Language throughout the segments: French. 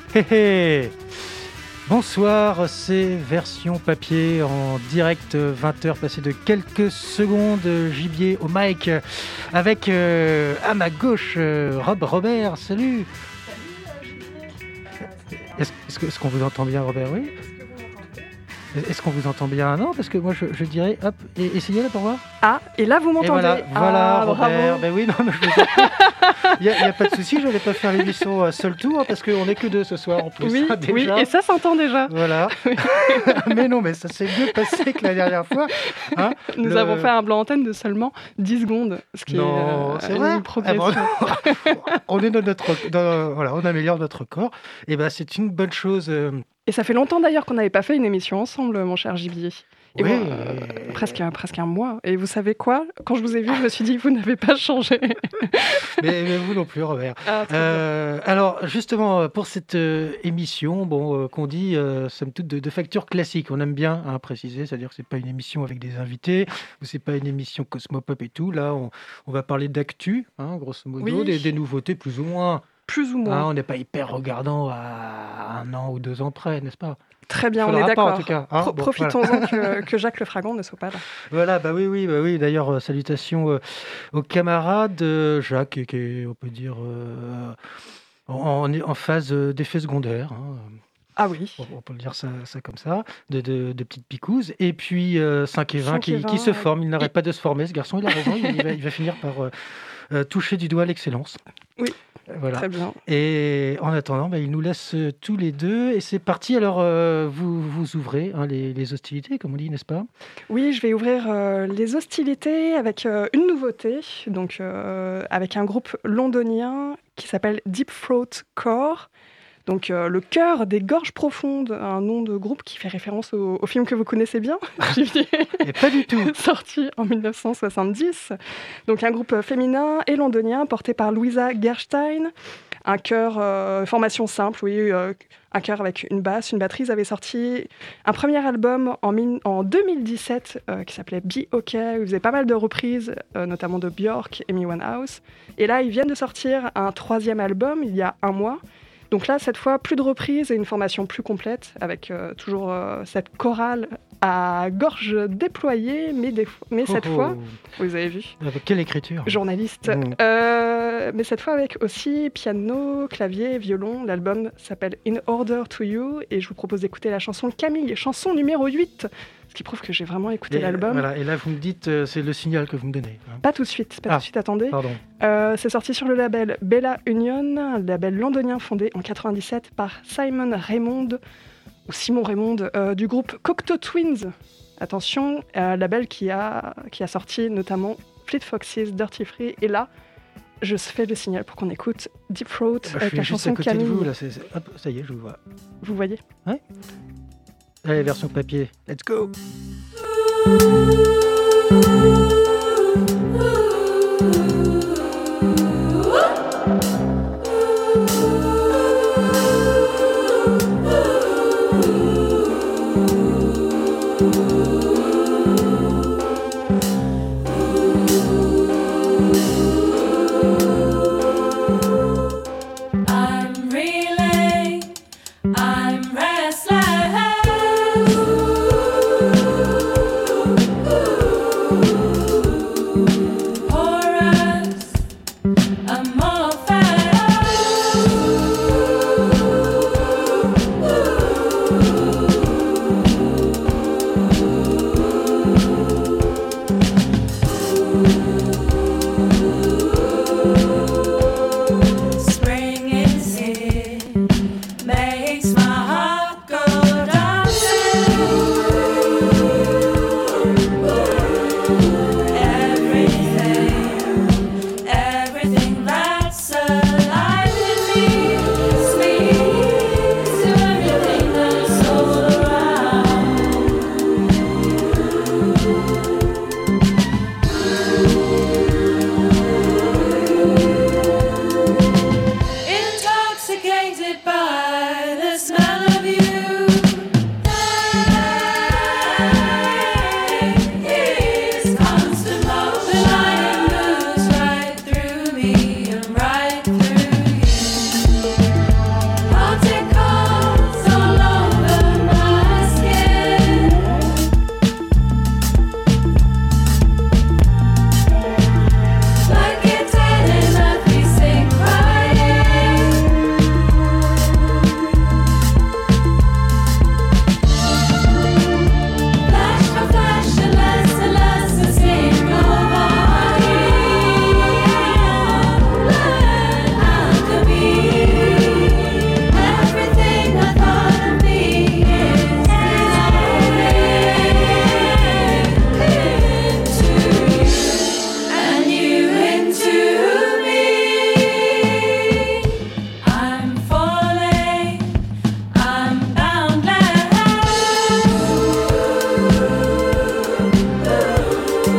Hé hé. Bonsoir, c'est version papier en direct, 20h passé de quelques secondes, gibier au mic, avec à ma gauche Robert, salut. Est-ce qu'on vous entend bien, Robert? Oui. Est-ce qu'on vous entend bien? Non, parce que moi je dirais, hop, essayez là pour voir. Ah, et là vous m'entendez. Voilà, Robert. Bravo. Ben oui, non, mais il n'y a pas de souci, je n'allais pas faire l'émission seul tour, parce qu'on n'est que deux ce soir en plus. Oui, déjà. oui, et ça s'entend déjà. Voilà. Mais non, mais ça s'est mieux passé que la dernière fois. Hein, Nous avons fait un blanc antenne de seulement 10 secondes, ce qui c'est est vrai. une progression. On est voilà, on améliore notre corps. Et ben, c'est une bonne chose. Et ça fait longtemps d'ailleurs qu'on n'avait pas fait une émission ensemble, mon cher Gibier. Et oui. bon, presque un mois. Et vous savez quoi? Quand je vous ai vu, je me suis dit, vous n'avez pas changé. mais vous non plus, Robert. Ah, alors, justement, pour cette émission, qu'on dit, somme toute, de facture classique, on aime bien préciser, c'est-à-dire que c'est pas une émission avec des invités, ou c'est pas une émission Cosmopop et tout. Là, on va parler d'actu, grosso modo, oui. des nouveautés plus ou moins. Plus ou moins. On n'est pas hyper regardant à 1 an ou 2 ans près, n'est-ce pas? Très bien, on est d'accord. En tout cas. Profitons-en voilà. que Jacques Lefragon ne soit pas là. Voilà, oui. D'ailleurs, salutations aux camarades. Jacques, qui est, on peut dire, en phase d'effet secondaire. Ah oui. On peut le dire ça comme ça, de petites picouses. Et puis 5 et 20 qui se forment. Il n'arrête pas de se former, ce garçon. Il a raison. il va finir par toucher du doigt l'excellence. Oui. Voilà. Très bien. Et en attendant, il nous laisse tous les deux. Et c'est parti. Alors, vous ouvrez les hostilités, comme on dit, n'est-ce pas? Oui, je vais ouvrir les hostilités avec une nouveauté. Donc, avec un groupe londonien qui s'appelle Deep Throat Core. Donc, le cœur des gorges profondes, un nom de groupe qui fait référence au film que vous connaissez bien. Et pas du tout. Sorti en 1970. Donc, un groupe féminin et londonien porté par Louisa Gerstein. Un chœur, formation simple, oui, un chœur avec une basse, une batterie. Ils avaient sorti un premier album en 2017 qui s'appelait Be OK. Ils faisaient pas mal de reprises, notamment de Björk, Amy Winehouse. Et là, ils viennent de sortir un 3e album il y a 1 mois. Donc là, cette fois, plus de reprises et une formation plus complète, avec toujours cette chorale à gorge déployée, mais cette fois, vous avez vu. Avec quelle écriture? Journaliste. Mais cette fois avec aussi piano, clavier, violon. L'album s'appelle In Order to You, et je vous propose d'écouter la chanson Camille, chanson numéro 8. Ce qui prouve que j'ai vraiment écouté l'album. Voilà, et là, vous me dites, c'est le signal que vous me donnez. Pas tout de suite, attendez. Pardon. C'est sorti sur le label Bella Union, un label londonien fondé en 97 par Simon Raymond du groupe Cocteau Twins. Attention, label qui a sorti notamment Fleet Foxes, Dirty Free, et là, je fais le signal pour qu'on écoute Deep Throat avec la chanson Camille. Je suis juste à côté de vous, là. Hop, ça y est, je vous vois. Vous voyez? Ouais. Allez, version papier. Let's go.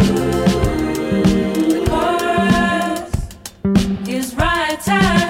The chorus is right time.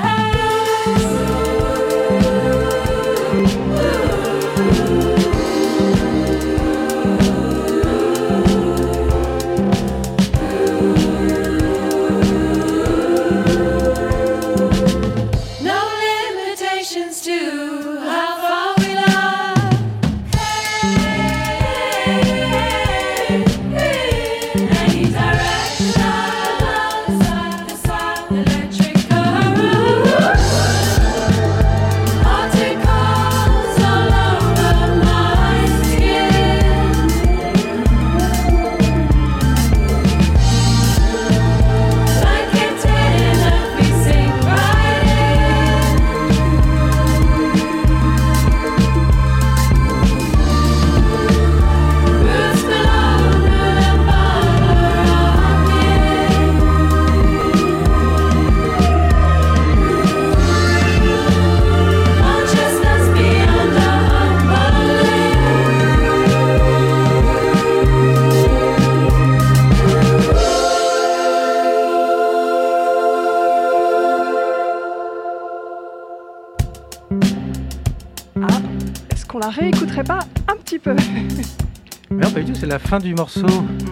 Est-ce qu'on la réécouterait pas un petit peu? Mais non, pas du tout, c'est la fin du morceau.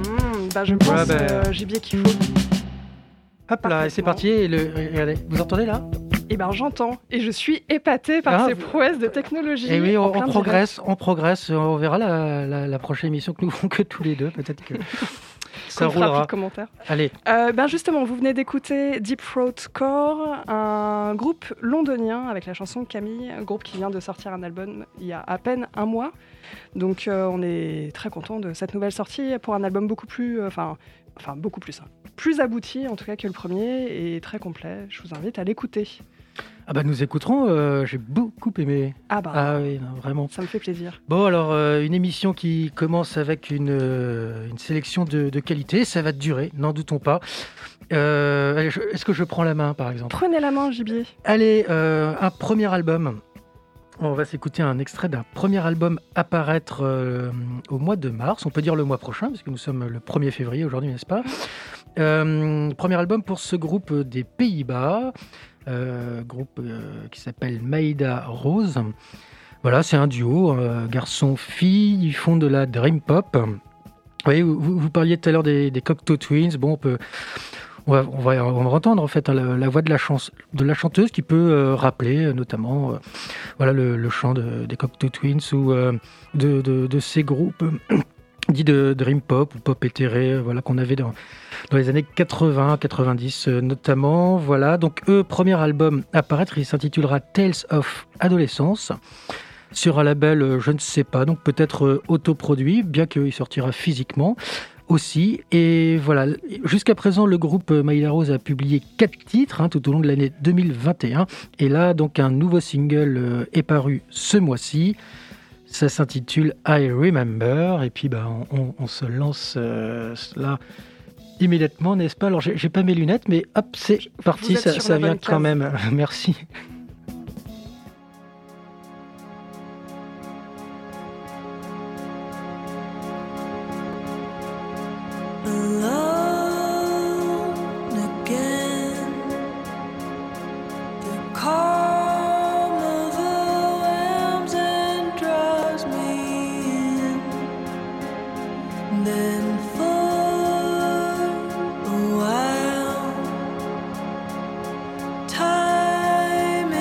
Je pense, Voilà, gibier qu'il faut. Hop là, et c'est parti. Et regardez, vous entendez là? Eh ben j'entends, et je suis épatée par ces prouesses de technologie. Et oui, en on plein progresse, direct. on progresse. On verra la prochaine émission que nous ferons que tous les deux. Peut-être que ça Qu'on fera plus roulera. de commentaires. Allez, Justement, vous venez d'écouter Deep Throat Core, un groupe londonien avec la chanson Camille, un groupe qui vient de sortir un album il y a à peine un mois. Donc on est très content de cette nouvelle sortie pour un album beaucoup plus, beaucoup plus, plus abouti en tout cas que le premier et très complet. Je vous invite à l'écouter. nous écouterons. J'ai beaucoup aimé. Ah oui, non, vraiment. ça me fait plaisir. Bon, alors, une émission qui commence avec une sélection de qualité. Ça va durer, n'en doutons pas. Allez, est-ce que je prends la main, par exemple? Prenez la main, gibier. Allez, un premier album. On va s'écouter un extrait d'un premier album à paraître au mois de mars. On peut dire le mois prochain, parce que nous sommes le 1er février aujourd'hui, n'est-ce pas? Premier album pour ce groupe des Pays-Bas. Groupe qui s'appelle Maïda Rose. Voilà, c'est un duo, garçon-fille, ils font de la dream pop. Oui, vous parliez tout à l'heure des Cocteau Twins. Bon, on va entendre en fait la voix de la chanteuse qui peut rappeler notamment le chant des Cocteau Twins ou de ces groupes dits de dream pop ou pop éthéré, qu'on avait dans les années 80, 90 notamment. Voilà, donc premier album à paraître, il s'intitulera Tales of Adolescence, sur un label, je ne sais pas, donc peut-être autoproduit, bien qu'il sortira physiquement aussi. Et voilà, jusqu'à présent, le groupe Maïda Rose a publié 4 titres tout au long de l'année 2021. Et là, donc, un nouveau single est paru ce mois-ci. Ça s'intitule I Remember. Et puis, on se lance là immédiatement, n'est-ce pas? Alors, j'ai pas mes lunettes, mais hop, c'est parti, ça vient quand même. Merci. Time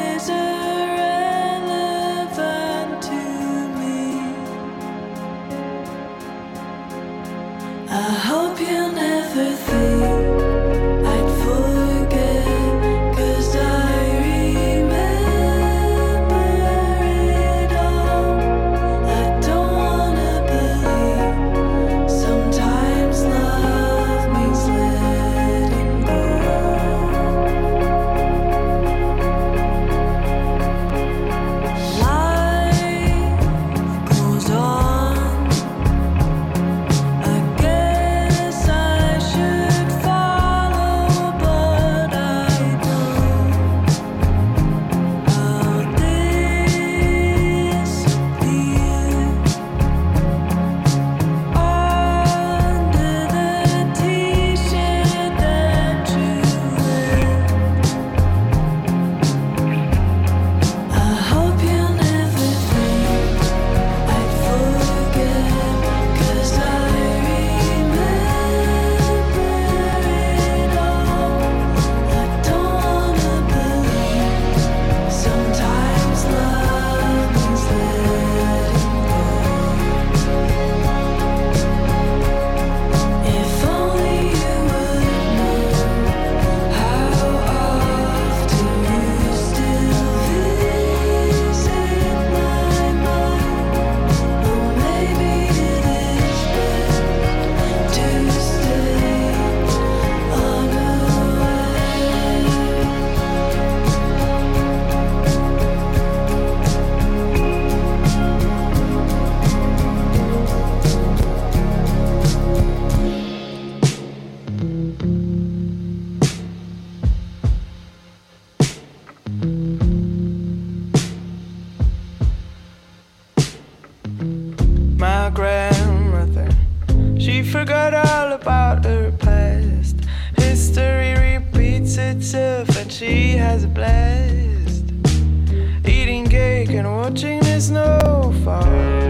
she has a blast, eating cake and watching the snow fall.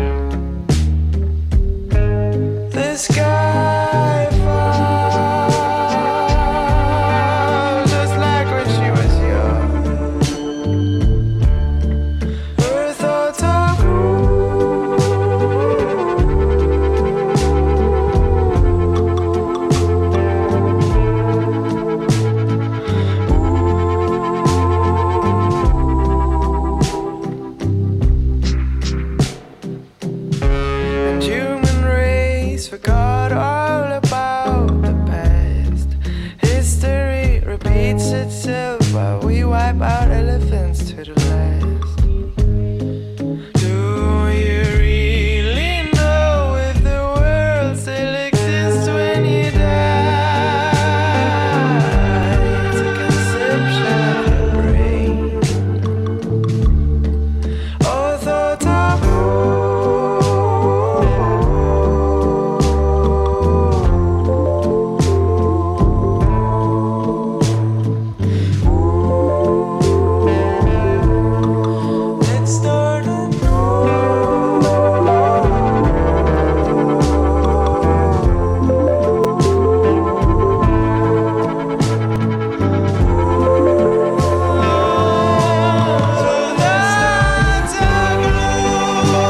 The sky falls just like when she was young. Her thoughts are and human race forgot all about the past. History repeats itself while we wipe out elephants to the last. Do you really know if the world still exists when you die? It's a conception of your brain. All thoughts are let's start anew. So that's a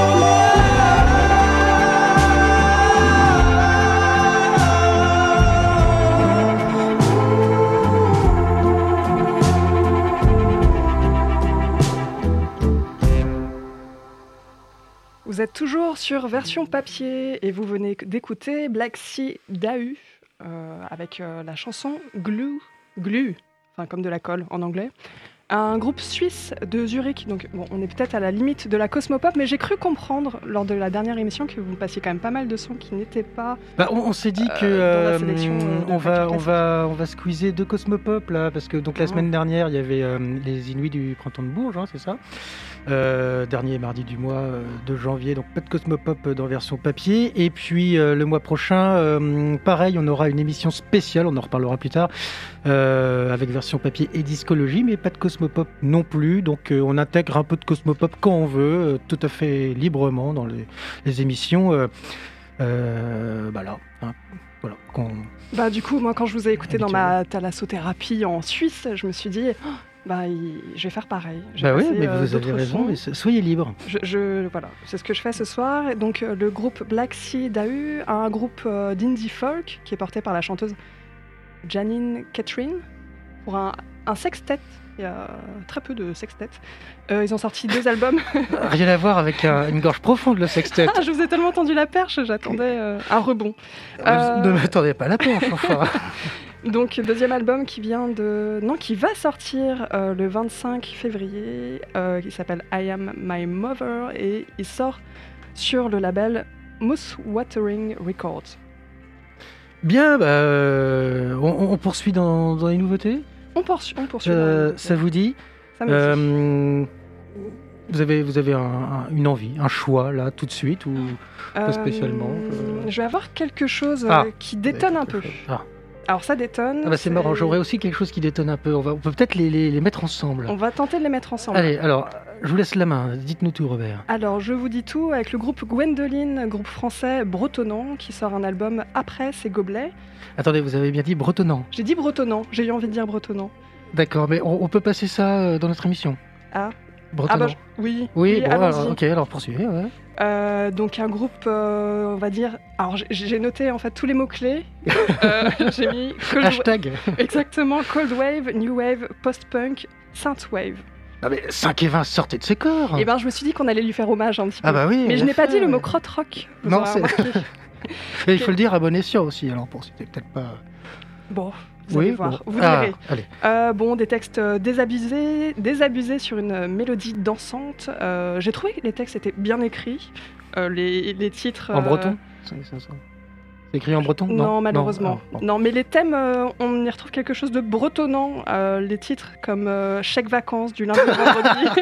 Vous êtes toujours sur version papier et vous venez d'écouter Black Sea Dahu avec la chanson Glue, enfin comme de la colle en anglais. Un groupe suisse de Zurich, donc bon, on est peut-être à la limite de la cosmopop, mais j'ai cru comprendre lors de la dernière émission que vous passiez quand même pas mal de sons qui n'étaient pas. On s'est dit dans la que sélection, de on factures va squeezer deux cosmopop là, parce que donc la semaine dernière il y avait les Inuits du printemps de Bourges, hein, c'est ça. Dernier mardi du mois de janvier, donc pas de cosmopop dans version papier. Et puis le mois prochain, pareil, on aura une émission spéciale, on en reparlera plus tard, avec version papier et discologie, mais pas de cosmopop non plus. Donc on intègre un peu de cosmopop quand on veut, tout à fait librement dans les émissions. Là, hein, voilà. Bah du coup, moi quand je vous ai écouté dans Habituel. ma thalassothérapie en Suisse, je me suis dit, oh, je vais faire pareil. Je vais Bah oui, passer, mais vous avez d'autres raison, sons. mais soyez libres. Voilà, c'est ce que je fais ce soir. Et donc le groupe Black Sea Dahu, un groupe d'indie folk qui est porté par la chanteuse Janine Catherine pour un sextet. Il y a très peu de sextet. Ils ont sorti 2 albums. Rien à voir avec une gorge profonde, le sextet. Ah, je vous ai tellement tendu la perche, j'attendais un rebond. Ne m'attendez pas à la perche, enfin. Donc, 2e album qui va sortir le 25 février, qui s'appelle I Am My Mother, et il sort sur le label Moose Watering Records. Bien, on poursuit dans les nouveautés. On poursuit. dans les- Ça vous dit Ça me dit. Vous avez une envie, un choix là tout de suite ou pas spécialement Je vais avoir quelque chose Ah. qui détonne un peu. Ah. Alors ça détonne. C'est marrant, j'aurais aussi quelque chose qui détonne un peu. On peut peut-être les mettre ensemble. On va tenter de les mettre ensemble. Allez, alors, je vous laisse la main. Dites-nous tout, Robert. Alors, je vous dis tout avec le groupe Gwendoline, groupe français bretonnant, qui sort un album après ses gobelets. Attendez, vous avez bien dit bretonnant. J'ai dit bretonnant, j'ai eu envie de dire bretonnant. D'accord, mais on peut passer ça dans notre émission. Ah. Bretonnant. Oui. Oui, bon, allons-y. alors, ok, alors poursuivez. Ouais. Donc un groupe, on va dire... Alors j'ai noté en fait tous les mots-clés. J'ai mis... Hashtag. Exactement, Cold Wave, New Wave, Post-Punk, Synthwave. Ah mais 5 et 20, sortez de ce corps. Et ben je me suis dit qu'on allait lui faire hommage un petit peu. Ah bah oui. Mais je bien n'ai pas fait. dit le mot krautrock. vous Non, aurez c'est- remarqué. Et il faut le dire à bon escient aussi, alors pour c'était peut-être pas... Bon, vous allez voir, bon. vous Ah, verrez. allez. Bon, des textes désabusés sur une mélodie dansante. J'ai trouvé que les textes étaient bien écrits. Les titres... En breton C'est ça. C'est écrit en breton? Non, malheureusement. Ah, bon. Non, mais les thèmes, on y retrouve quelque chose de bretonnant. Les titres comme Chèque vacances du lundi au vendredi,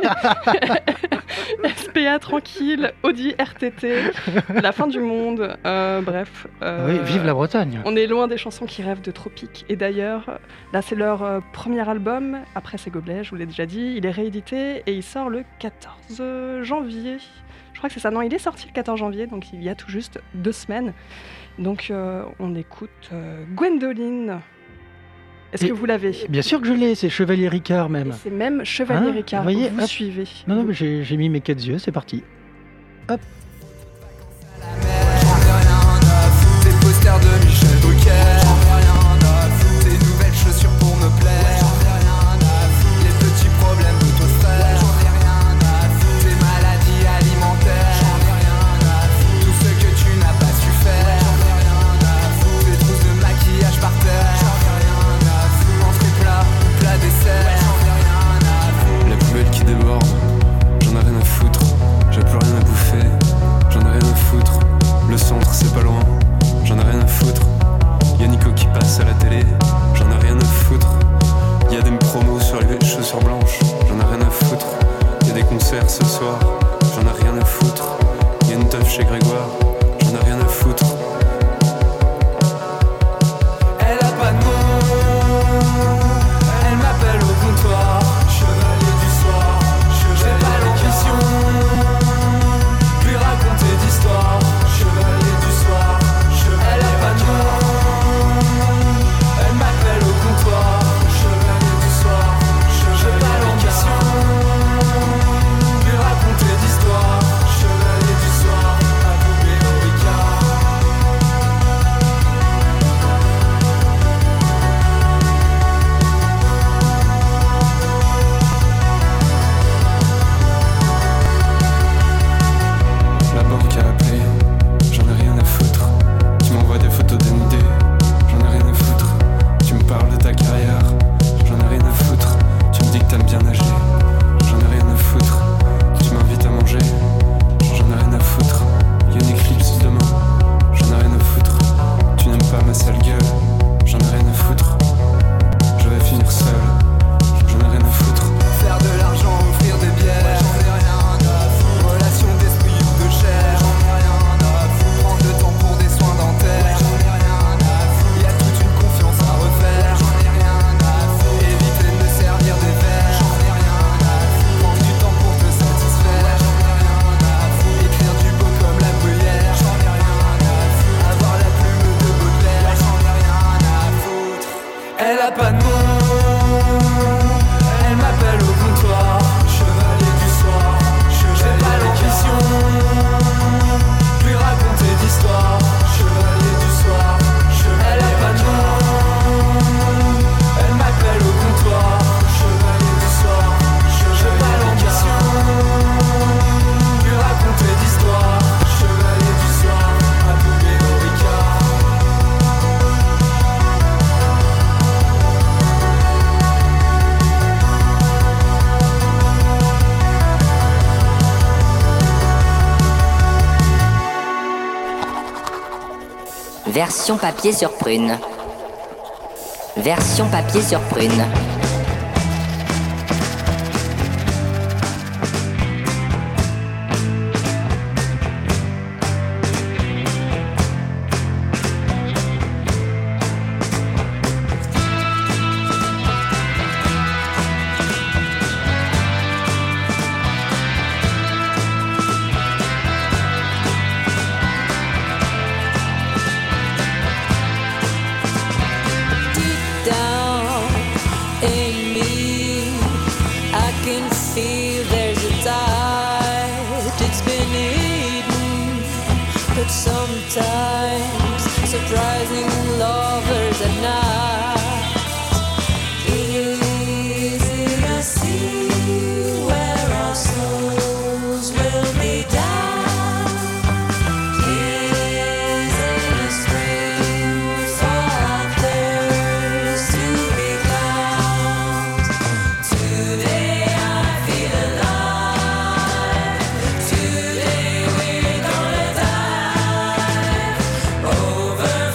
SPA tranquille, Audi RTT, La fin du monde, bref. Oui, vive la Bretagne. On est loin des chansons qui rêvent de tropiques. Et d'ailleurs, là c'est leur premier album, après ces gobelets, je vous l'ai déjà dit. Il est réédité et il sort le 14 janvier. Je crois que c'est ça. Non, il est sorti le 14 janvier, donc il y a tout juste 2 semaines. Donc on écoute Gwendoline. Est-ce que vous l'avez? Bien sûr que je l'ai, c'est Chevalier Ricard même. C'est même Chevalier Hein, Ricard, vous voyez, vous hop. suivez. Non, mais j'ai mis mes 4 yeux, c'est parti. Hop. J'en ai rien à foutre des posters de Michel Drucker. J'en ai rien à foutre des nouvelles chaussures pour me plaire. J'en ai rien à foutre les petits problèmes de ton frère. J'en ai rien à foutre des maladies alimentaires. J'en ai rien à foutre tout ce que tu n'as pas su faire. J'en ai rien à foutre des trousses de maquillage par terre. J'en ai rien à foutre entrée plat dessert. J'en ai rien à foutre La poubelle qui déborde, j'en ai rien à foutre. J'ai plus rien à bouffer, j'en ai rien à foutre. Le centre c'est pas loin, j'en ai rien à foutre. Y'a Nico qui passe à la télé, j'en ai rien à foutre. Y'a des promos sur les chaussures blanches, j'en ai rien à foutre. Y'a des concerts ce soir, j'en ai rien à foutre. Y'a une teuf chez Grégoire, j'en ai rien à foutre. Elle a pas de mots, elle m'appelle au comptoir. Chevalier du soir, j'ai pas l'ambition, plus raconter d'histoire. Chevalier du soir, elle a pas de mots, elle m'appelle au comptoir. Chevalier du soir, j'ai pas l'ambition, plus raconter d'histoire. Chevalier du soir, à couper nos ricards. La banque a appelé, j'en ai rien à foutre. Tu m'envoies des photos dénudées, j'en ai rien à foutre. Tu me parles de ta carrière, j'en ai rien à foutre. Tu me dis que t'aimes bien nager, j'en ai rien à foutre. Tu m'invites à manger, j'en ai rien à foutre. Y'a une éclipse demain, j'en ai rien à foutre. Tu n'aimes pas ma sale gueule, j'en ai rien à foutre. Je vais finir seul, j'en ai rien à foutre. Faire de l'argent, offrir des bières, j'en ai rien à foutre. Relation d'esprit ou de chair, j'en ai rien à foutre. Prendre le temps pour des soins dentaires, j'en ai rien à foutre. Y'a toute une confiance à refaire, j'en ai rien à foutre. Éviter de me servir des verres, j'en ai rien à foutre. Prendre du temps pour te satisfaire, j'en ai rien à foutre. Écrire du beau comme la bruyère, j'en ai rien à foutre. Avoir la plume de Baudelaire, j'en ai rien à foutre. Elle a pas de mots, elle m'appelle au comptoir. Chevalier du soir, j'ai pas l'ambition, plus raconter d'histoire. Chevalier du soir, elle a pas de nom, elle m'appelle au comptoir. Chevalier du soir, j'ai pas l'ambition, plus raconter d'histoire. Chevalier du soir, à couper nos ricards. Version papier sur prune. Version papier sur prune. Down in me, I can feel there's a tide. It's been hidden, but sometimes surprising lovers at night. Is it a sea where our souls will be down? Is it a spring for thirst to be found? Today I feel alive. Today we're gonna dive over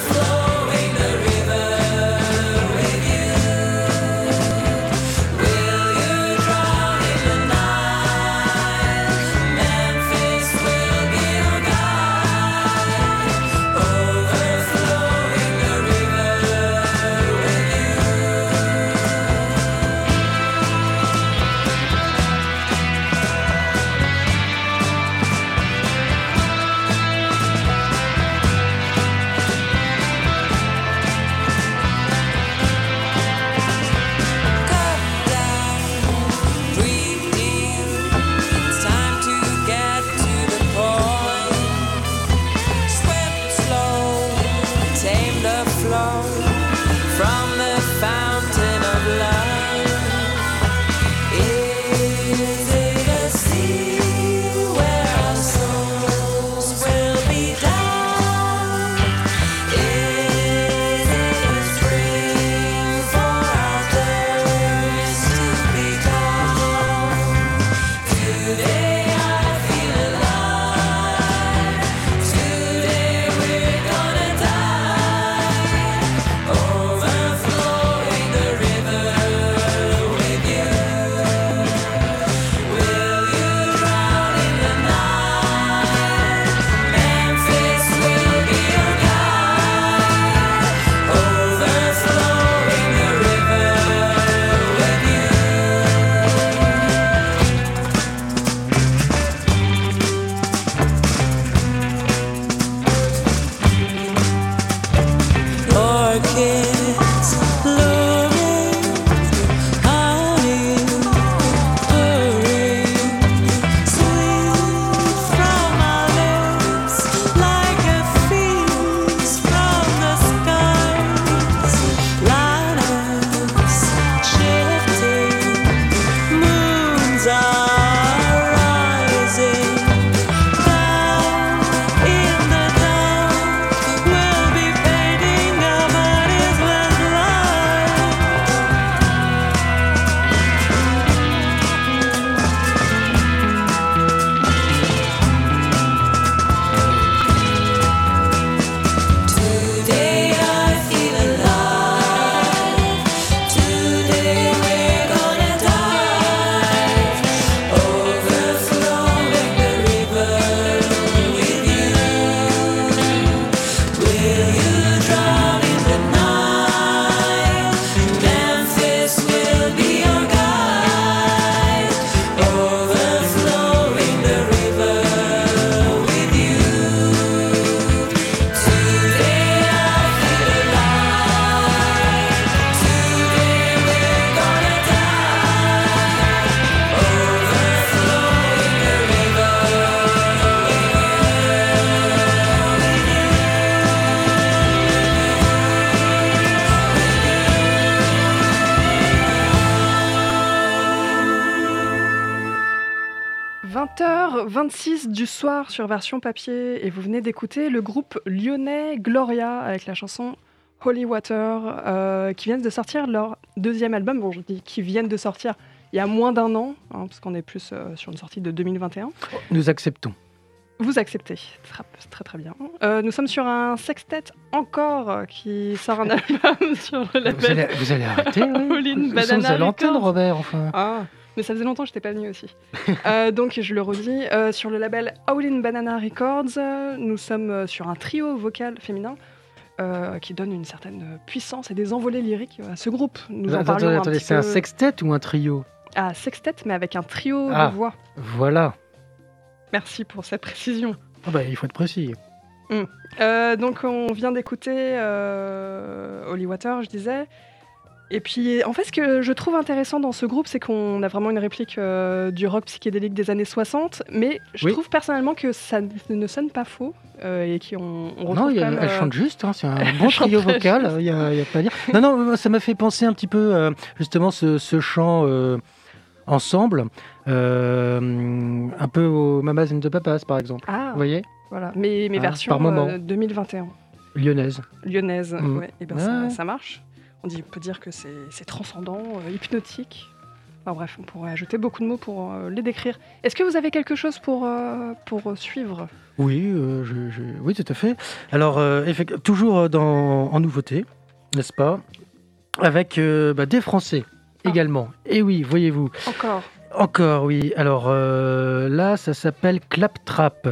from the fountain of love. Is it a sea where our souls will be down? Is it a spring for our thirst to be calm? Today I feel alive. Today we're gonna die. Overflowing the river with you. Will you drown in the night? Memphis will be your guide. Overflowing the river with you. Orchids blooming, honey pouring, sweet from our lips, like a feast from the skies. Planets shifting, moons are rising. Down in the dark, we'll be painting our bodies with light. Today I feel alive. Today we're gonna dive. Overflowing the river with you. Will you drown in the night? Memphis will be your guide. Overflowing the river with you. Today I feel alive. Today we're gonna die. Overflowing the river – 20h26 du soir sur Version Papier et vous venez d'écouter le groupe lyonnais Gloria avec la chanson Holy Water qui viennent de sortir leur deuxième album. Bon, je dis qu'ils viennent de sortir il y a moins d'un an, hein, parce qu'on est plus sur une sortie de 2021. Nous acceptons. Vous acceptez, très très bien. Nous sommes sur un sextet encore qui sort un album sur le label. Vous allez arrêter, oui. Pauline Nous sommes Banana à l'antenne, Records. Robert, enfin. Ah, mais ça faisait longtemps que je n'étais pas venue aussi. Donc je le redis, sur le label Howlin' Banana Records, nous sommes sur un trio vocal féminin qui donne une certaine puissance et des envolées lyriques à ce groupe. Nous en parlons un Attendez, petit c'est un peu. sextet ou un trio? Ah, sextet, mais avec un trio Ah. de voix. Voilà. Merci pour cette précision. Ah bah, il faut être précis. Donc on vient d'écouter Holy Water, je disais. Et puis en fait ce que je trouve intéressant dans ce groupe, c'est qu'on a vraiment une réplique du rock psychédélique des années 60, mais je Oui. trouve personnellement que ça ne sonne pas faux et qu'on retrouve Non, quand même, elle chante juste, hein, c'est un bon chante trio très vocal, il y a pas à dire. Non, ça m'a fait penser un petit peu, justement, ce chant ensemble, un peu au Mamas and the Papas, par exemple. Ah, Vous voyez? voilà, mes Ah, versions par moment. 2021, Lyonnaise. lyonnaise, Mm. ouais, et ben Ouais. ça marche. On peut dire que c'est transcendant, hypnotique. Enfin bref, on pourrait ajouter beaucoup de mots pour les décrire. Est-ce que vous avez quelque chose pour suivre? Oui, oui, tout à fait. Alors, toujours en nouveauté, n'est-ce pas? Avec des Français également. Et oui, voyez-vous. Encore, oui. Alors là, ça s'appelle Claptrap.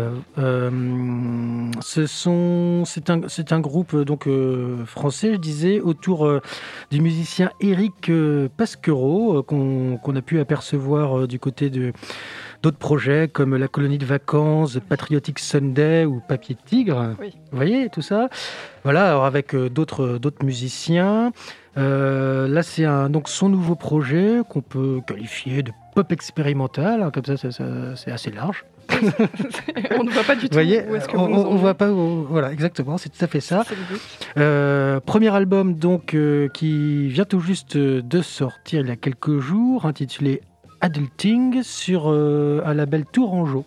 C'est un groupe donc français, je disais, autour du musicien Éric Pasquereau, qu'on a pu apercevoir du côté d'autres projets comme La Colonie de Vacances, Patriotic Sunday ou Papier de Tigre. Oui. Vous voyez tout ça? Voilà, alors avec d'autres musiciens. Là, c'est donc son nouveau projet qu'on peut qualifier de pop expérimental, hein, comme ça c'est assez large. On ne voit pas du Vous tout voyez, où est-ce que on vous nous ne voit pas où... Voilà, exactement, c'est tout à fait ça. C'est le but. Premier album donc qui vient tout juste de sortir il y a quelques jours, intitulé Adulting, sur un label tourangeau,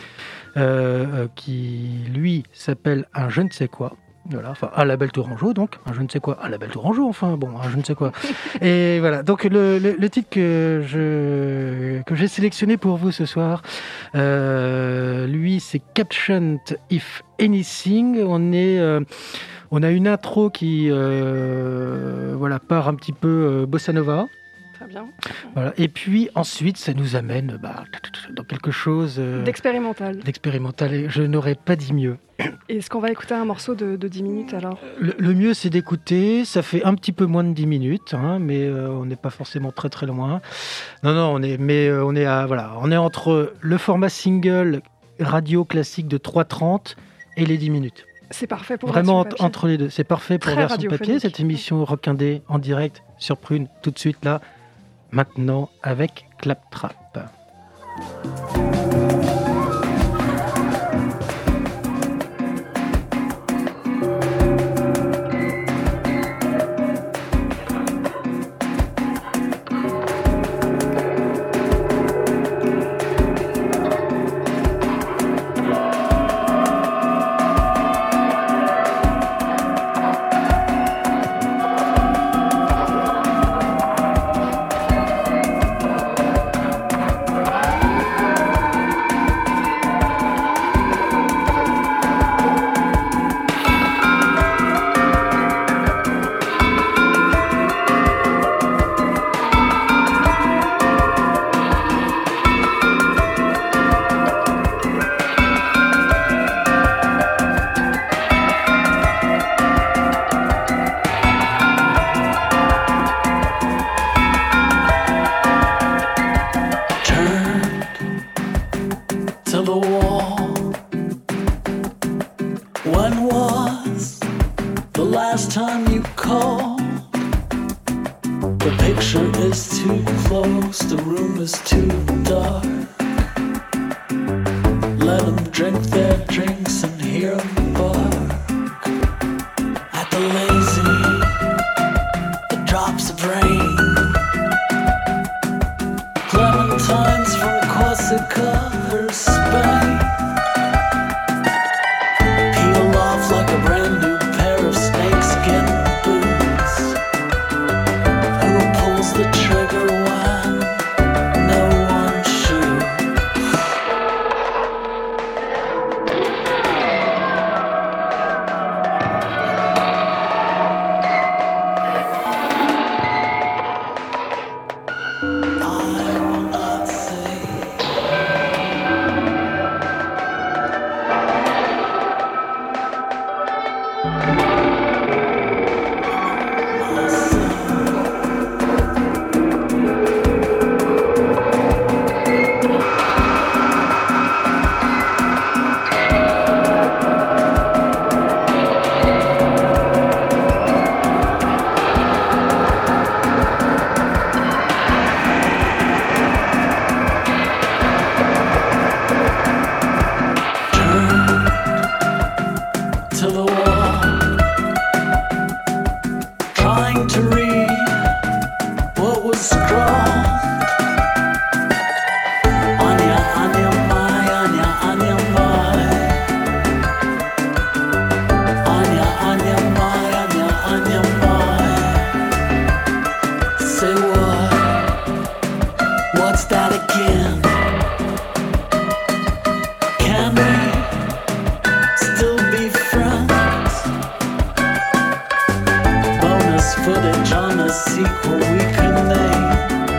qui lui s'appelle Un je ne sais quoi. Voilà, enfin un label tourangeau, donc un je ne sais quoi, un label tourangeau, enfin bon, un je ne sais quoi. Et voilà, donc le titre que j'ai sélectionné pour vous ce soir, lui c'est Captioned If Anything. On a une intro qui voilà, part un petit peu bossa nova. Très bien. Voilà. Et puis ensuite, ça nous amène dans quelque chose D'expérimental. d'expérimental. Et je n'aurais pas dit mieux. Est-ce qu'on va écouter un morceau de 10 minutes alors? Le mieux, c'est d'écouter. Ça fait un petit peu moins de 10 minutes, hein, mais on n'est pas forcément très très loin. Non, on est entre le format single radio classique de 3:30 et les 10 minutes. C'est parfait pour Vraiment Version Papier. entre les deux. C'est parfait pour Très Version Papier. radiophonique. Cette émission Rock Indé en direct sur Prune, tout de suite là, maintenant avec Claptrap. To the wall. When was the last time you called? The picture is too close, the room is too dark. Let them drink their drinks and hear them bark. At the lazy, the drops of rain. Clementines from Corsica or Spain. Peel off like a brand new pair of snakeskin boots. Who pulls the trigger when no one shoots? I will not say. To the wall, trying to read what was scrawled. Anya, Anya, my, Anya, Anya, my. Anya, Anya, my, Anya, Anya, my. Say what? What's that again? Can we still be friends? Bonus footage on a sequel we can name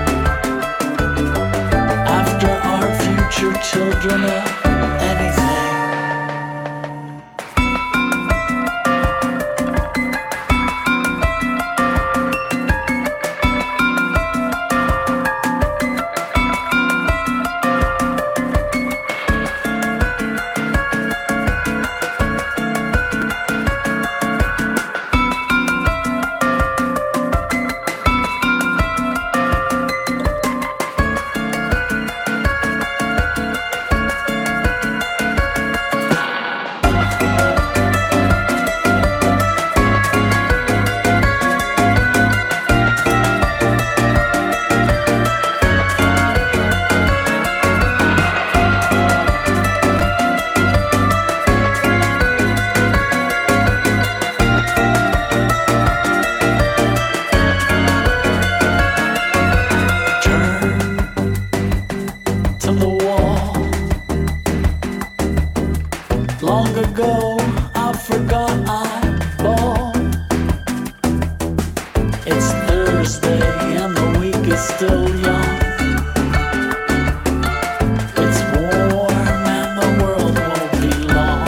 after our future children or anything. Thursday and the week is still young. It's warm and the world won't be long.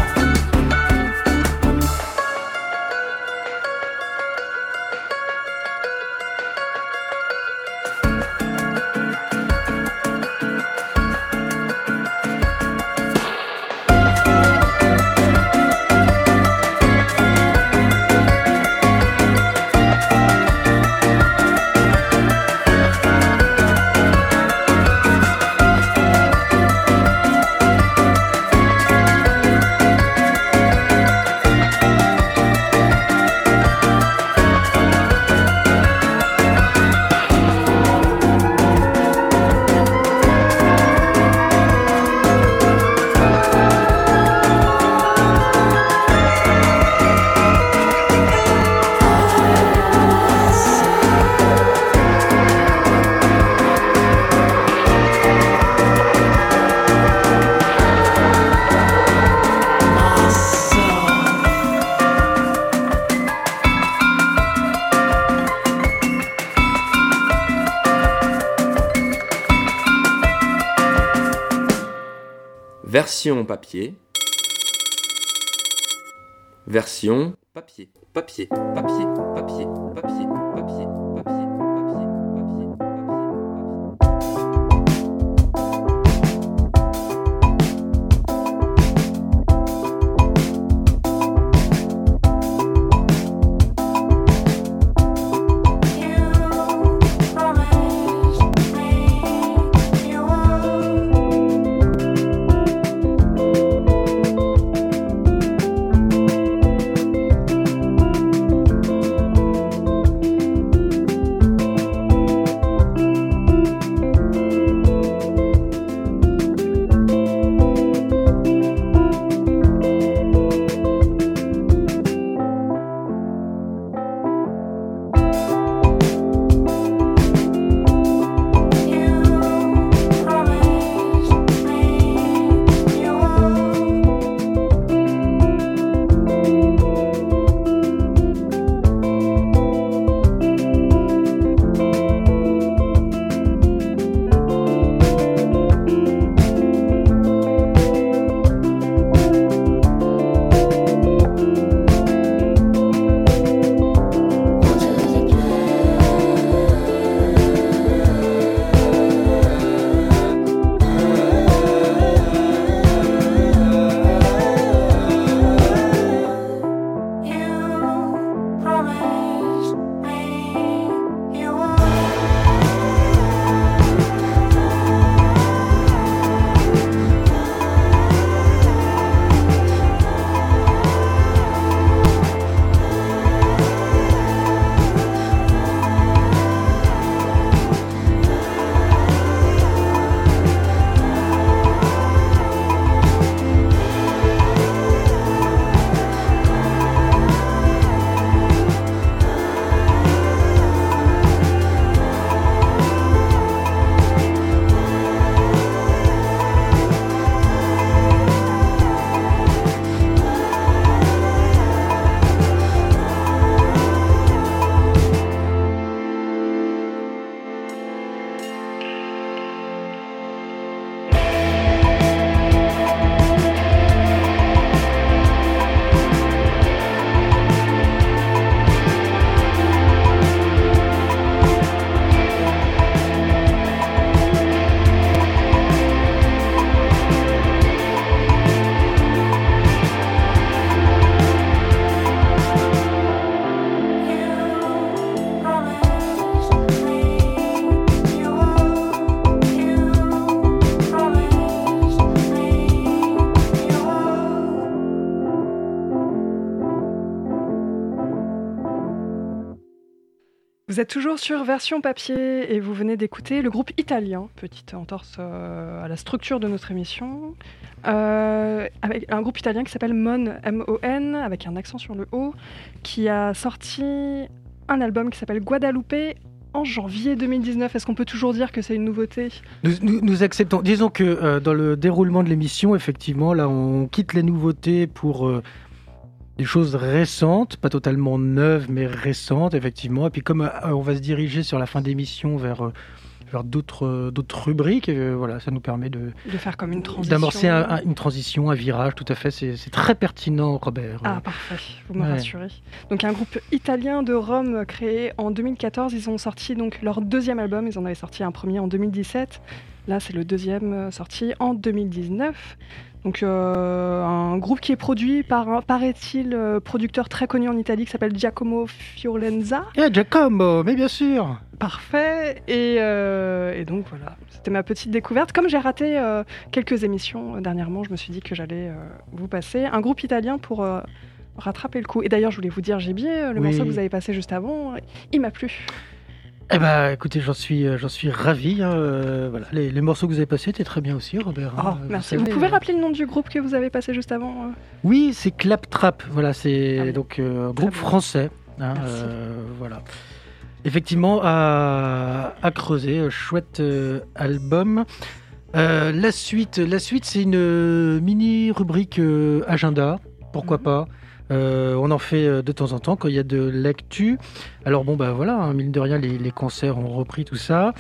Version papier. Version papier. Papier. Papier. Papier. Papier. Papier. Papier. Papier. Vous êtes toujours sur Version Papier et vous venez d'écouter le groupe italien, petite entorse à la structure de notre émission, avec un groupe italien qui s'appelle Mon, M-O-N, avec un accent sur le O, qui a sorti un album qui s'appelle Guadalupe en janvier 2019. Est-ce qu'on peut toujours dire que c'est une nouveauté ? Nous acceptons. Disons que dans le déroulement de l'émission, effectivement, là, on quitte les nouveautés pour des choses récentes, pas totalement neuves, mais récentes, effectivement. Et puis comme on va se diriger sur la fin d'émission vers d'autres rubriques, voilà, ça nous permet De faire comme une transition. d'amorcer une transition, un virage, tout à fait. C'est très pertinent, Robert. Ah, parfait, vous me Ouais. rassurez. Donc, un groupe italien de Rome créé en 2014. Ils ont sorti donc leur deuxième album. Ils en avaient sorti un premier en 2017. Là, c'est le deuxième sorti en 2019. Donc, un groupe qui est produit par un, paraît-il, producteur très connu en Italie qui s'appelle Giacomo Fiorenza. Giacomo, mais bien sûr. Parfait. Et donc, voilà, c'était ma petite découverte. Comme j'ai raté quelques émissions dernièrement, je me suis dit que j'allais vous passer un groupe italien pour rattraper le coup. Et d'ailleurs, je voulais vous dire, JB, le Oui. morceau que vous avez passé juste avant, il m'a plu. Eh ben, écoutez, j'en suis ravi. Hein, voilà, les morceaux que vous avez passés étaient très bien aussi, Robert. Oh, hein, merci. savez, Vous pouvez rappeler le nom du groupe que vous avez passé juste avant Oui, c'est Claptrap. Voilà, c'est Ah oui. donc un groupe bien. français. Hein, Merci. voilà. Effectivement, à creuser, chouette album. La suite, c'est une mini rubrique agenda. Pourquoi Mhm. pas. On en fait de temps en temps quand il y a de l'actu. Alors bon, bah voilà, hein, mine de rien, les concerts ont repris tout ça.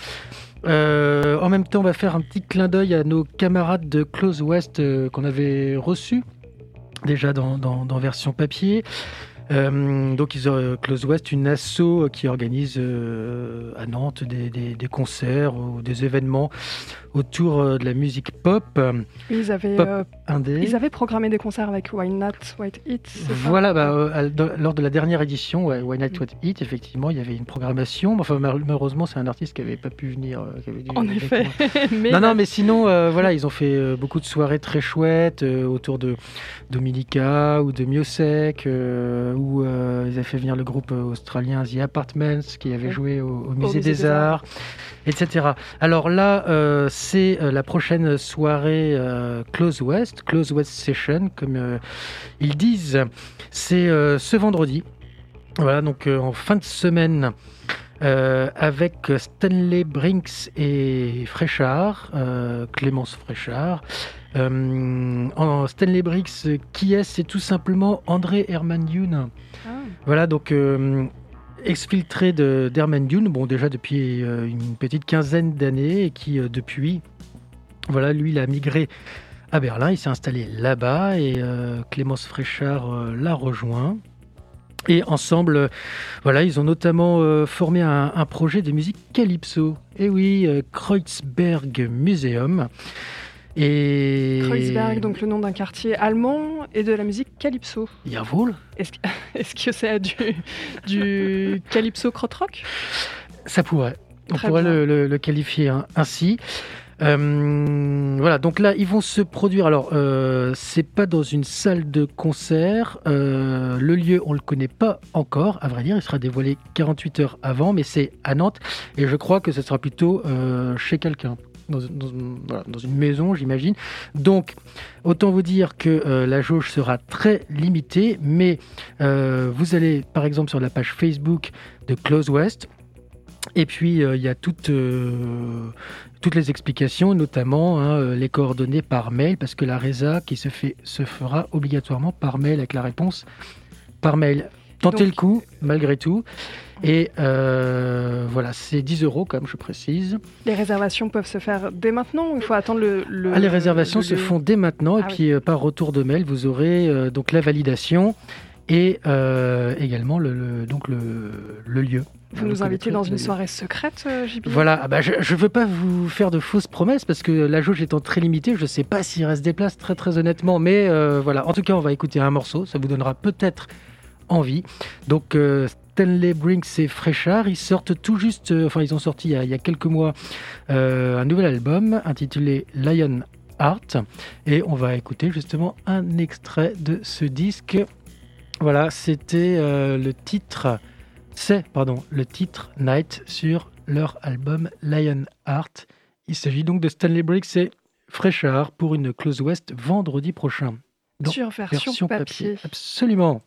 En même temps, on va faire un petit clin d'œil à nos camarades de Close West qu'on avait reçus déjà dans version papier. Donc ils ont Close West, une asso qui organise à Nantes des concerts ou des événements autour de la musique pop, Ils avaient, Pop. indé. ils avaient programmé des concerts avec Why Not White Heat, c'est ça Voilà, lors de la dernière édition, Why Not What Eat, effectivement, il y avait une programmation. Enfin, malheureusement, c'est un artiste qui n'avait pas pu venir. Qui avait dû- En effet. Mais Non, mais sinon, voilà, ils ont fait beaucoup de soirées très chouettes autour de Dominica ou de Miosek, où ils avaient fait venir le groupe australien The Apartments, qui avait Oui. joué au Musée des Arts, etc. Alors là, c'est la prochaine soirée Close West Session, comme ils disent. C'est ce vendredi. Voilà, donc en fin de semaine, avec Stanley Brinks et Fréchard, Clémence Fréchard. Stanley Brinks, qui est? C'est tout simplement André Herman Dune. Ah. Voilà, donc exfiltré d'Herman Dune, bon, déjà depuis une petite quinzaine d'années, et qui depuis, voilà, lui, il a migré à Berlin, il s'est installé là-bas, et Clémence Fréchard l'a rejoint. Et ensemble, voilà, ils ont notamment formé un projet de musique calypso. Et oui, Kreuzberg Museum. Et Kreuzberg, donc le nom d'un quartier allemand et de la musique calypso. Jawohl. Est-ce que c'est du calypso krautrock? Ça pourrait. On Très pourrait bien. le qualifier ainsi. Voilà, donc là, ils vont se produire. Alors, c'est pas dans une salle de concert. Le lieu, on le connaît pas encore, à vrai dire. Il sera dévoilé 48 heures avant, mais c'est à Nantes. Et je crois que ce sera plutôt chez quelqu'un. Dans une maison, j'imagine. Donc, autant vous dire que la jauge sera très limitée, mais vous allez, par exemple, sur la page Facebook de Close West, et puis il y a toutes les explications, notamment les coordonnées par mail, parce que la résa qui se fera obligatoirement par mail, avec la réponse par mail. Tentez le coup, malgré tout. Et voilà, c'est 10 € quand même, je précise. Les réservations peuvent se faire dès maintenant ou il faut attendre Les réservations se font dès maintenant, et Ah puis par retour de mail, vous aurez donc la validation et également le lieu. Vous nous invitez dans une soirée secrète, JB? Voilà, je ne veux pas vous faire de fausses promesses parce que la jauge étant très limitée, je ne sais pas s'il reste des places, très très honnêtement, mais voilà. En tout cas, on va écouter un morceau, ça vous donnera peut-être envie. Donc Stanley Brinks et Fréchard, ils sortent tout juste, ils ont sorti il y a quelques mois un nouvel album intitulé Lion Heart, et on va écouter justement un extrait de ce disque. Voilà, c'était le titre Night sur leur album Lion Heart. Il s'agit donc de Stanley Brinks et Fréchard pour une Close West vendredi prochain. Donc, Sur version papier. Absolument.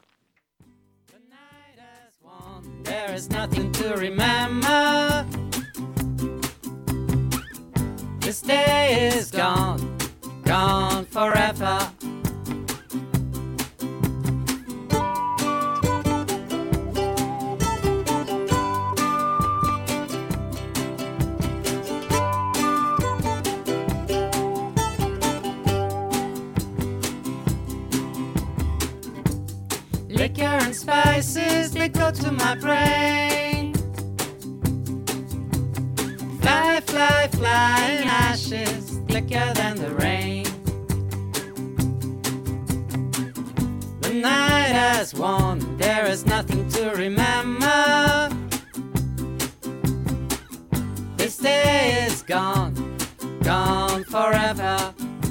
There is nothing to remember. This day is gone, gone forever. they go to my brain. Fly, fly, fly in ashes, thicker than the rain. The night has won, there is nothing to remember. This day is gone, gone forever.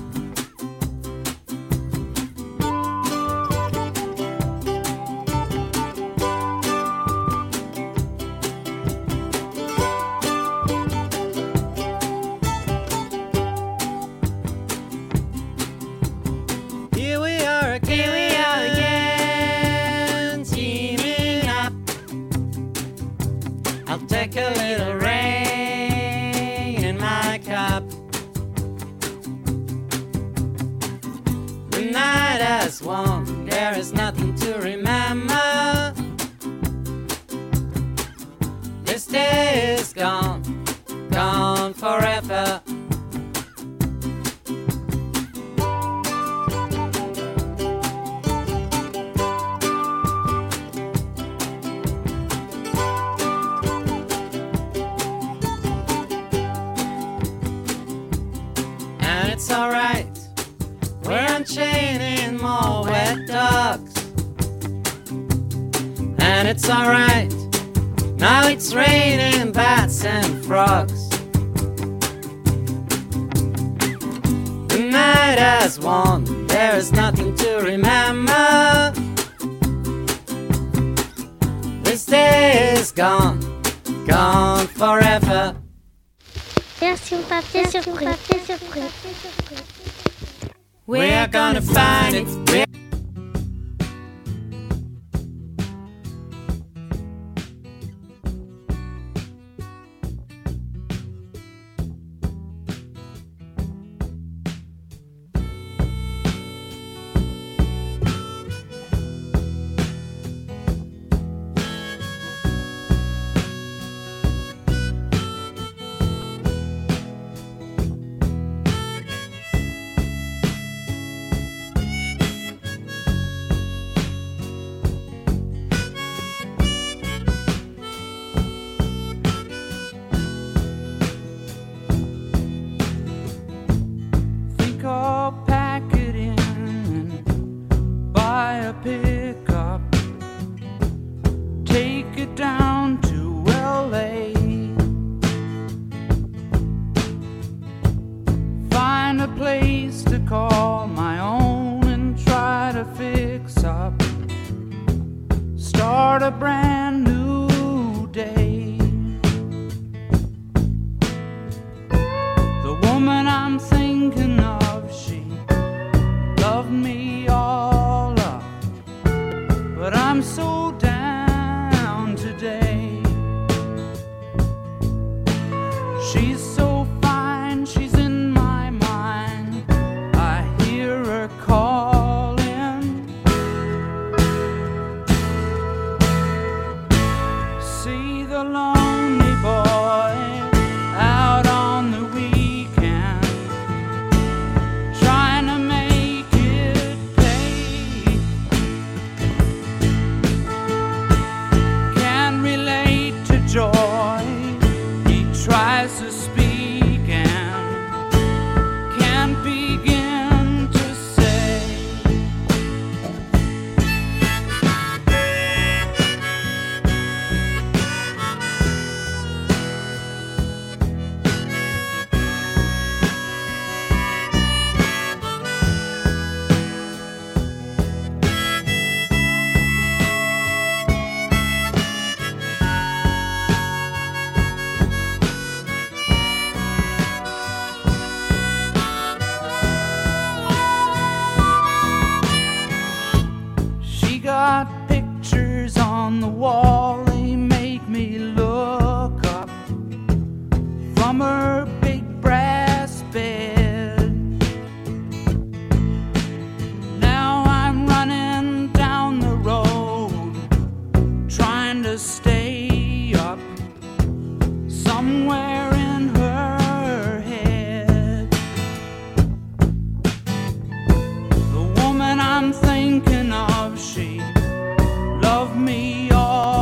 Here we are again, teaming up. I'll take a little rain in my cup. The night has won, there is nothing to remember. This day is gone, gone forever. And it's alright, we're unchaining more wet dogs. And it's alright, now it's raining bats and frogs. The night has won, there is nothing to remember. This day is gone, gone forever. Version papier surprise. We're gonna find it. Think I'll pack it in and buy a pickup. Take it down to LA. Find a place to call my own and try to fix up. Start a brand new day. The woman I'm thinking of, she loved me all up, but I'm so down today. She's so fine, she's in my mind. I hear her calling. See the lonely boy out on the weekend, trying to make it pay. Can relate to joy, he tries to speak and can't begin to say. She got pictures on the wall, they make me look up from her big brass bed. Now I'm running down the road, trying to stay up somewhere in her head. The woman I'm thinking of, she loved me all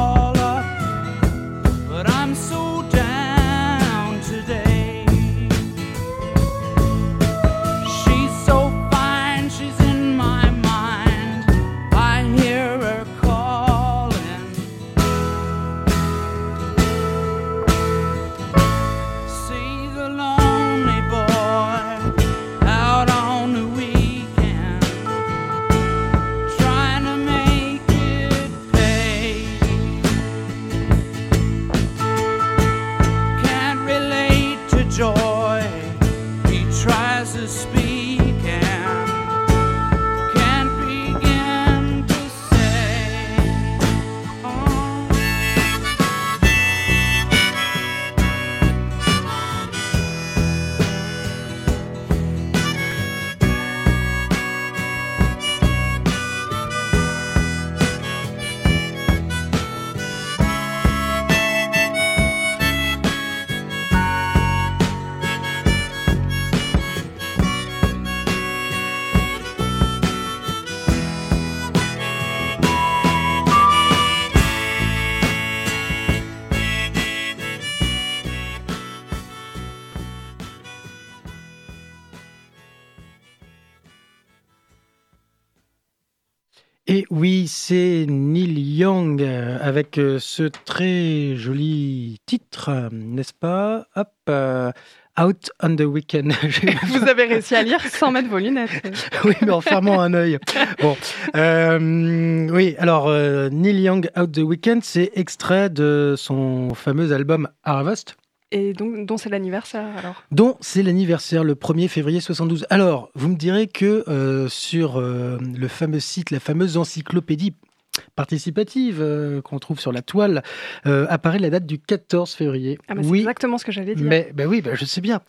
joy. He tries to speak and can't begin to say. Oh. Et oui, c'est Neil Young avec ce très joli titre, n'est-ce pas? Hop, Out on the Weekend. Vous avez réussi à lire sans mettre vos lunettes. Oui, mais en fermant un œil. Bon, oui, alors Neil Young, Out the Weekend, c'est extrait de son fameux album Harvest. Et donc, dont c'est l'anniversaire, alors? Dont c'est l'anniversaire, le 1er février 72. Alors, vous me direz que sur le fameux site, la fameuse encyclopédie participative qu'on trouve sur la toile, apparaît la date du 14 février. Ah, mais c'est exactement ce que j'allais dire. Mais oui, je sais bien.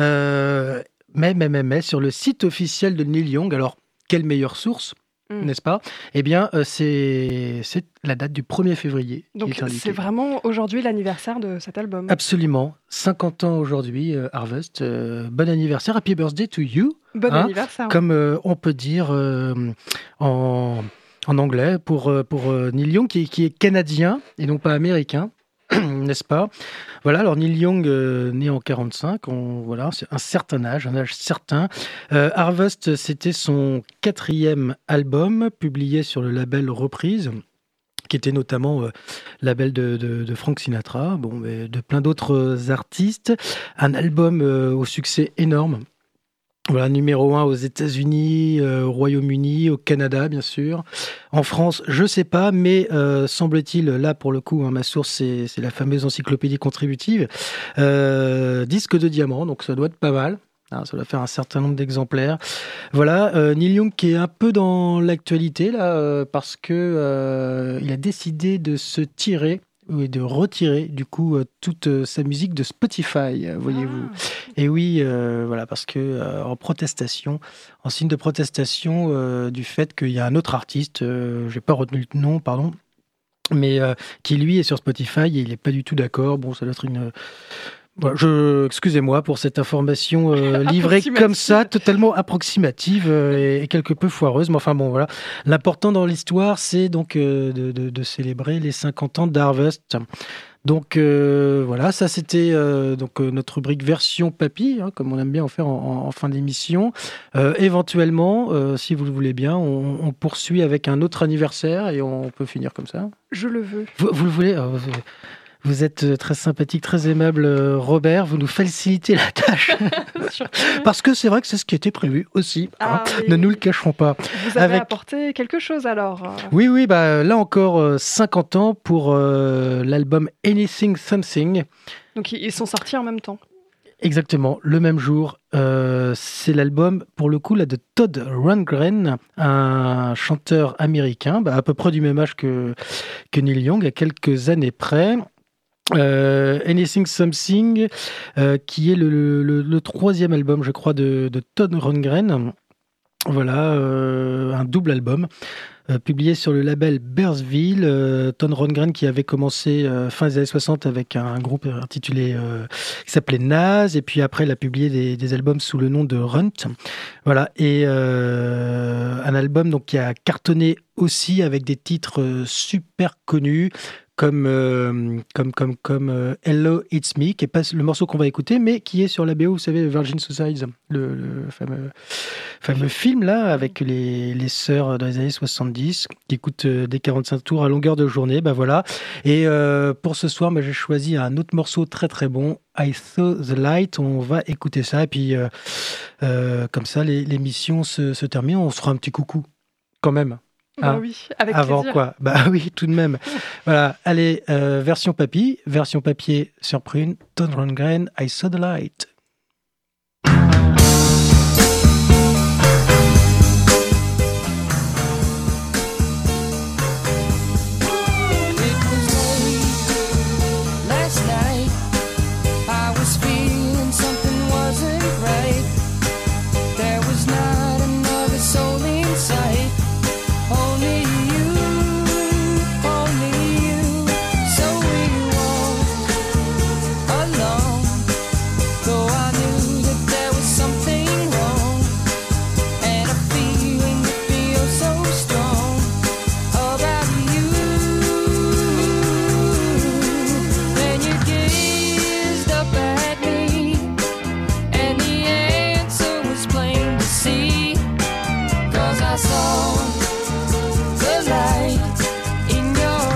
Mais, sur le site officiel de Neil Young, alors, quelle meilleure source, n'est-ce pas? Eh bien, c'est la date du 1er février. Donc, c'est vraiment aujourd'hui l'anniversaire de cet album. Absolument. 50 ans aujourd'hui, Harvest. Bon anniversaire. Happy birthday to you. Bon anniversaire. Comme on peut dire en anglais pour Neil Young, qui est canadien et non pas américain. N'est-ce pas? Voilà, alors Neil Young, né en 45, voilà, c'est un certain âge, un âge certain. Harvest, c'était son 4e album, publié sur le label Reprise, qui était notamment label de Frank Sinatra, mais de plein d'autres artistes. Un album au succès énorme. Voilà, numéro 1 aux États-Unis, au Royaume-Uni, au Canada, bien sûr. En France, je sais pas, mais semble-t-il, là, pour le coup, ma source, c'est la fameuse encyclopédie contributive. Disque de diamant, donc ça doit être pas mal. Ça doit faire un certain nombre d'exemplaires. Voilà, Neil Young qui est un peu dans l'actualité, là, parce que il a décidé de se tirer et de retirer du coup toute sa musique de Spotify, voyez-vous. Et oui, voilà, parce que en protestation, en signe de protestation du fait qu'il y a un autre artiste, j'ai pas retenu le nom, pardon, mais qui lui est sur Spotify et il est pas du tout d'accord. Bon, ça doit être une excusez-moi pour cette information livrée comme ça, totalement approximative et quelque peu foireuse. Mais enfin bon, voilà. L'important dans l'histoire, c'est donc de célébrer les 50 ans d'Harvest. Donc voilà, ça c'était donc notre rubrique version papy, comme on aime bien en faire en fin d'émission. Éventuellement, si vous le voulez bien, on poursuit avec un autre anniversaire et on peut finir comme ça. Je le veux. Vous le voulez? Vous êtes très sympathique, très aimable, Robert. Vous nous facilitez la tâche. Parce que c'est vrai que c'est ce qui était prévu aussi. Ne nous le cacherons pas. Vous avez apporté quelque chose alors? Oui, là encore, 50 ans pour l'album Anything Something. Donc ils sont sortis en même temps? Exactement, le même jour. C'est l'album, pour le coup, là, de Todd Rundgren, un chanteur américain, à peu près du même âge que Neil Young, à quelques années près. Anything Something, qui est le 3e album, je crois, de Todd Rundgren. Voilà, un double album. Publié sur le label Bearsville, Todd Rundgren qui avait commencé fin des années 60 avec un groupe intitulé qui s'appelait Nas, et puis après il a publié des albums sous le nom de Runt. Voilà, et un album donc qui a cartonné aussi avec des titres super connus comme Hello It's Me, qui est pas le morceau qu'on va écouter, mais qui est sur la BO, vous savez, Virgin Suicides, le fameux film là avec les sœurs dans les années 70 qui coûtent des 45 tours à longueur de journée. Voilà. Et pour ce soir, j'ai choisi un autre morceau très très bon, I Saw the Light. On va écouter ça et puis comme ça l'émission se termine. On se fera un petit coucou quand même. Bah Hein, oui, avec avant plaisir. quoi? Bah oui, tout de même. Voilà, allez, version papier sur Prune, Todd Rundgren, I Saw the Light. Last night, I was feeling something wasn't right. There was not another soul in sight. Only you, only you. So we walked alone. Though I knew that there was something wrong, and a feeling that feels so strong about you. Then you gazed up at me, and the answer was plain to see. 'Cause I saw the light in your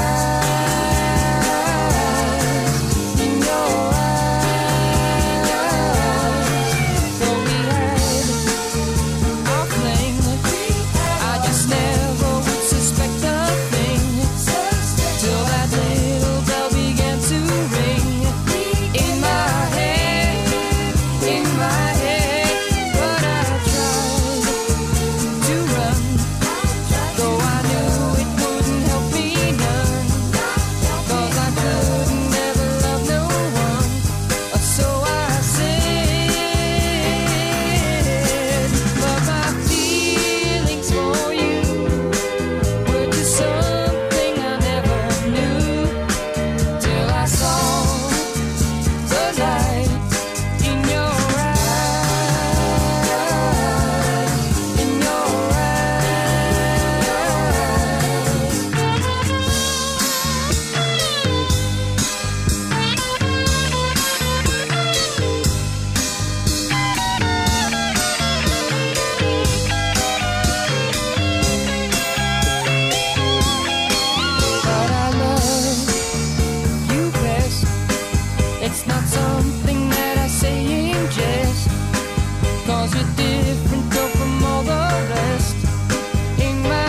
eyes, in your eyes. Though we had our fling, I just never would suspect a thing till that little bell began to ring in my head, in my head. But I tried to run, though I knew it wouldn't help me none. 'Cause I couldn't never love no one, so I said. But my feelings for you were just something I never knew, till I saw the light in your eyes, in your But I love you best. It's not something that I say in jest, 'cause you're different, girl, from all the rest. In my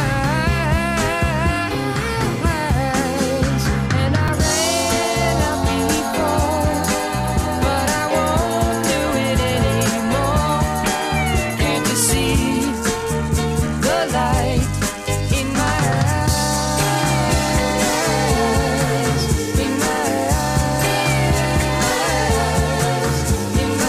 eyes, and I ran out before, but I won't do it anymore. Can't you see the light in my eyes, in my eyes, in my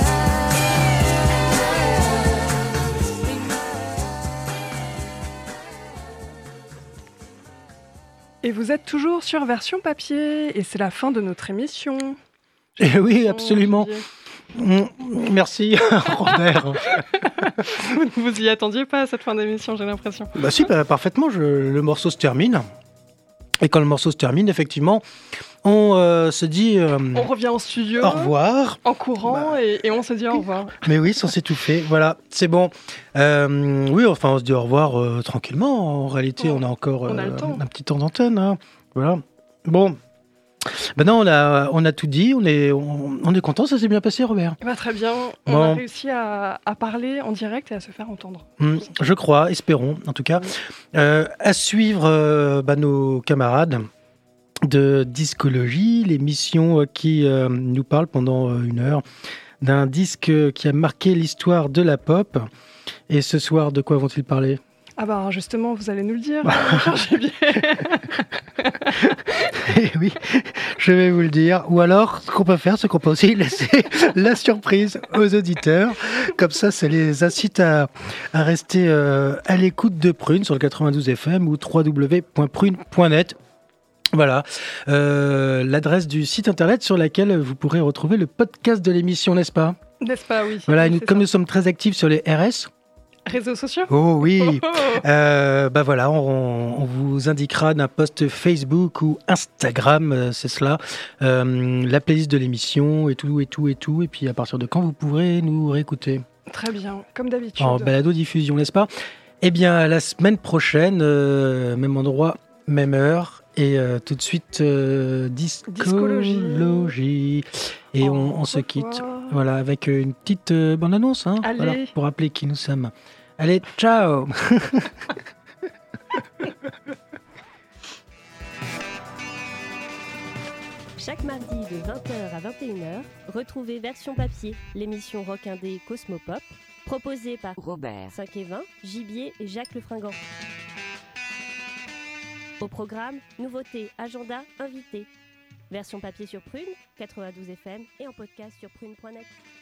Et vous êtes toujours sur Version Papier, et c'est la fin de notre émission. Eh oui, absolument. Merci, Robert. Vous y attendiez pas à cette fin d'émission, j'ai l'impression. Bah si, parfaitement, le morceau se termine. Et quand le morceau se termine, effectivement, on se dit On revient en studio. au revoir. En courant, et on se dit au revoir. Mais oui, sans s'étouffer, voilà, c'est bon. Oui, enfin, on se dit au revoir tranquillement. En réalité, on a encore on a le temps. un petit temps d'antenne. Hein. Voilà. Bon. Maintenant, on a tout dit. On est content. Ça s'est bien passé, Robert. Eh ben, très bien. On Bon. a réussi à parler en direct et à se faire entendre. Je crois, espérons, en tout cas. À suivre nos camarades de Discologie, l'émission qui nous parle pendant 1 heure d'un disque qui a marqué l'histoire de la pop. Et ce soir, de quoi vont-ils parler ? Ah bah justement, vous allez nous le dire. J'ai bien. Eh oui, je vais vous le dire. Ou alors, ce qu'on peut faire, c'est qu'on peut aussi laisser la surprise aux auditeurs. Comme ça les incite à rester à l'écoute de Prune sur le 92 FM ou www.prune.net. Voilà, l'adresse du site internet sur laquelle vous pourrez retrouver le podcast de l'émission, n'est-ce pas ? N'est-ce pas, oui. Voilà, Oui, et comme nous sommes très actifs sur les RS, réseaux sociaux. Oh oui, voilà, on vous indiquera d'un post Facebook ou Instagram, c'est cela, la playlist de l'émission et tout, et puis à partir de quand vous pourrez nous réécouter. Très bien, comme d'habitude. En balado-diffusion, n'est-ce pas ? Eh bien, la semaine prochaine, même endroit, même heure, et tout de suite, Discologie. Et on se quitte, voilà, avec une petite bande-annonce, hein, Allez. voilà, pour rappeler qui nous sommes. Allez, ciao. Chaque mardi de 20h à 21h, retrouvez Version Papier, l'émission rock indé Cosmopop, proposée par Robert 5 et 20, Gibier et Jacques Lefringant. Au programme, nouveautés, agenda, invités. Version papier sur Prune, 92 FM et en podcast sur prune.net.